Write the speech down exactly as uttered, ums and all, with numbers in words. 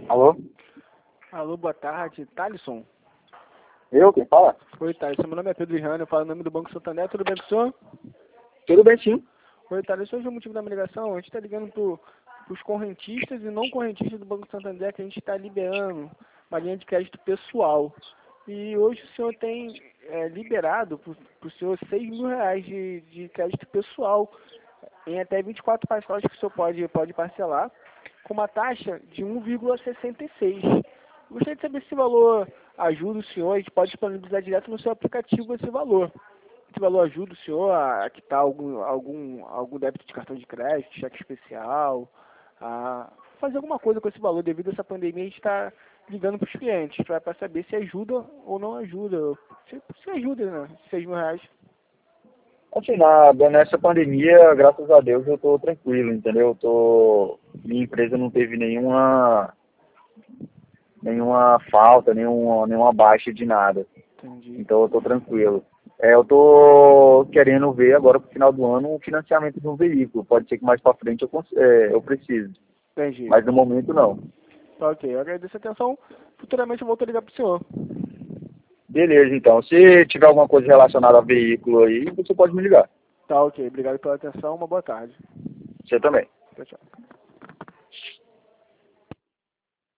Alô? Alô, boa tarde. Thalisson? Eu? Quem fala? Oi, Thalisson. Meu nome é Pedro Riano, eu falo em nome do Banco Santander. Tudo bem com o senhor? Tudo bem, sim. Oi, Thalisson. Hoje é o motivo da minha ligação. A gente está ligando para os correntistas e não correntistas do Banco Santander, que a gente está liberando uma linha de crédito pessoal. E hoje o senhor tem é, liberado para o senhor seis mil reais de, de crédito pessoal em até vinte e quatro parcelas que o senhor pode, pode parcelar, com uma taxa de um vírgula sessenta e seis. Gostaria de saber se esse valor ajuda o senhor, a gente pode disponibilizar direto no seu aplicativo esse valor. Esse valor ajuda o senhor a quitar algum, algum, algum débito de cartão de crédito, cheque especial, a fazer alguma coisa com esse valor. Devido a essa pandemia, a gente está ligando para os clientes para saber se ajuda ou não ajuda. Se, se ajuda, né? seis mil reais. Assim, na, nessa pandemia, graças a Deus, eu tô tranquilo, entendeu? Eu tô... Minha empresa não teve nenhuma nenhuma falta, nenhuma, nenhuma baixa de nada. Entendi. Então eu tô tranquilo. É, eu tô querendo ver agora pro final do ano o financiamento de um veículo. Pode ser que mais pra frente eu, cons- é, eu precise. Entendi. Mas no momento não. Tá, ok. Eu agradeço a atenção. Futuramente eu volto a ligar para o senhor. Beleza, então. Se tiver alguma coisa relacionada a veículo aí, você pode me ligar. Tá, ok. Obrigado pela atenção. Uma boa tarde. Você também. Tchau, tchau.